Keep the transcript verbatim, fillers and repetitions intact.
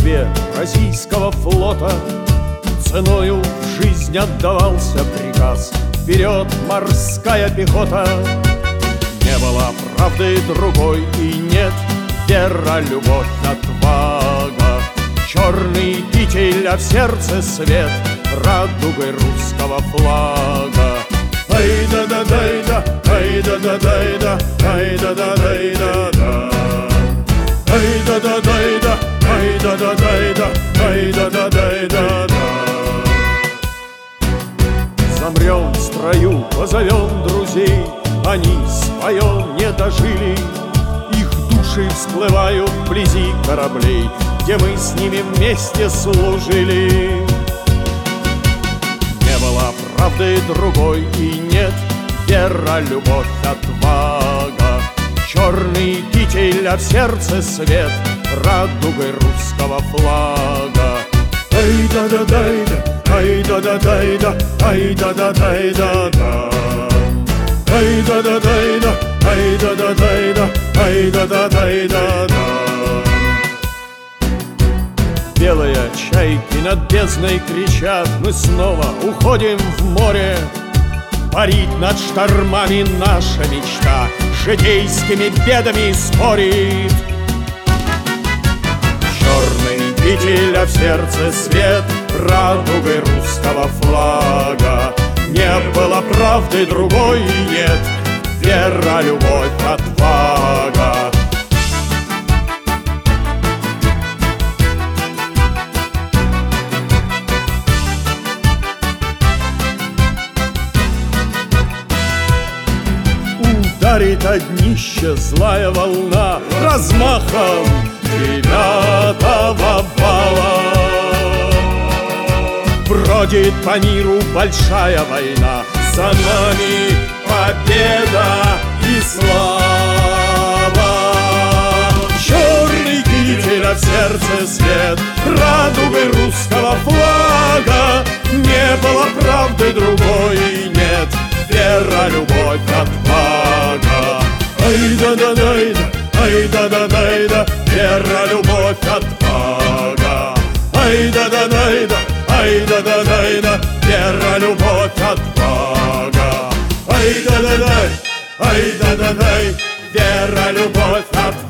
Москве российского флота ценою в жизнь отдавался приказ: вперед, морская пехота! Не было правды другой и нет вера, любовь, отвага. Черный китель, а в сердце свет радугой русского флага. Ай-да-да-дай-да, ай-да-да-дай-да, ай-да-да-дай-да-да. Ай-да-да-дай-да, ай-да-да-дай-да, ай-да-да-дай-да-да. Замрем в строю, позовем друзей, они своем не дожили. Их души всплывают вблизи кораблей, где мы с ними вместе служили. Не было правды другой и нет вера, любовь, отвага. Черный китель, а в сердце свет радугой русского флага. Ай-да-да-дай-да, ай-да-да-дай-да, ай-да-да-дай-да-да. Ай-да-да-дай-да, ай-да-да-дай-да, ай-да-да-дай-да-да. Белые чайки над бездной кричат: мы снова уходим в море. Парить над штормами наша мечта житейскими бедами спорит. Черный китель, а в сердце свет радугой русского флага. Не было правды другой и нет вера, любовь, отвага. Ударит о днище злая волна размахом девятого вала. Бродит по миру большая война, за нами победа и слава. Черный китель, а в сердце свет радугой русского флага. Не было правды другой и нет вера, любовь, отвага. Ай-да-да-дай-да, ай-да-да-дай-да, вера, любовь, отвага. Ай-да-да-дай-да, ай-да-да-дай-да, вера, любовь, отвага. Ай-да-да-дай, ай-да-да-дай, вера, любовь, отвага.